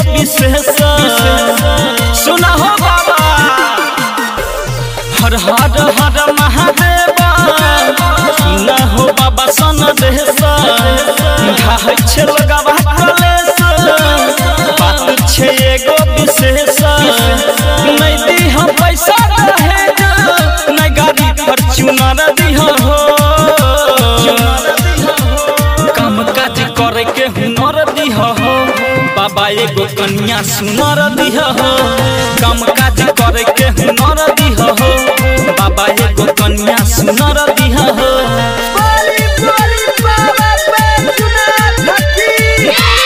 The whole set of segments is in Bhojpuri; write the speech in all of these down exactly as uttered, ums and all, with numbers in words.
विशेष सुना हो बाबा हर हर हर महादेव सुना हो बाबा सन देश घाय छे लगावा कलेश बात छे एगो विशेष नहीं दी हम पैसा दहेज नहीं गाड़ी फॉर्च्यूनर दिहा हो काम काज करे के हुनर दिहा हो बाबा एगो कन्या सुनर दिहा हो काम काज करे के हुनर दिहा हो बाबा एगो कन्या सुनर दिहा हो बोली बोली बाबा बैजनाथ की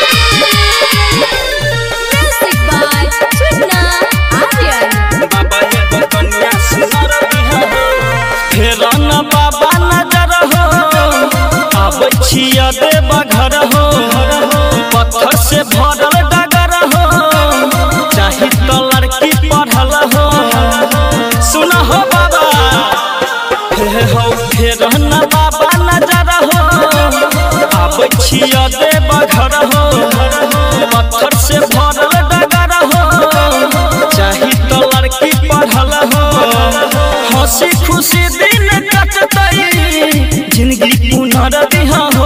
Music by Chutna Aryan. बाबा एगो कन्या सुनर दिहा हो फेर न बाबा नजर हो आबै छिया देव घर हो पत्थर से भरल डगर हो चाही तो लड़की पढ़ल हो सुना हो बाबा हे हो फेर न बाबा नजर हो आबै छिया देव घर हो पत्थर से भरल डगर हो चाही तो लड़की पढ़ल हो हंसी खुशी दिन कटतई जिंदगी पुनर दिहा हो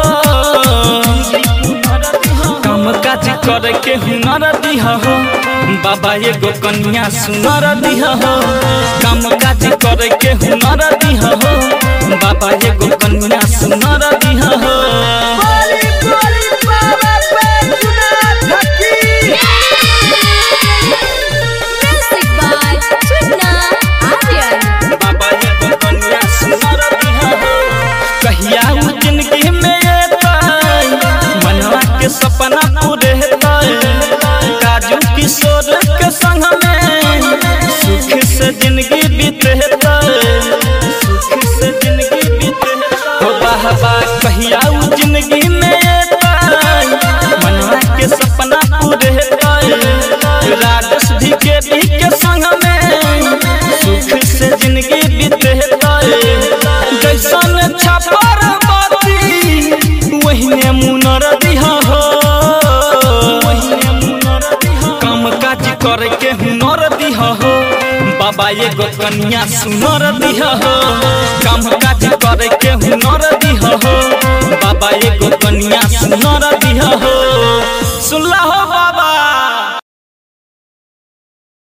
काम काज करे के हुनर दिहा हो बाबा एगो कन्या सुनर दिहा हो काम काज करे के हुनर दिहा हो बाबा एगो कन्या सुनर दिहा हो बोली बोली बाबा बैजनाथ की Music by Chutna Aryan. बाबा एगो कन्या सुनर दिहा हो कहिया उ जिंदगी में एतै मनवा के सपना पूरे हेतै काजू किशोर के संग में सुख से जिंदगी बीतेतै सुख से जिंदगी बीतेतै हो बाबा कहिया उ जिंदगी में एतै मनवा के सपना पूरे हेतै राजस भी के भी के संग में सुख से जिंदगी बीतेतै जैसन छपर बाती वहीने मुनर दिहा हो काम काज करे के हुनर दिहा हो बाबा एगो कन्या सुनर दिहा हो काम काज करे के हुनर दिहा हो बाबा एगो कन्या सुनर दिहा हो सुनला हो।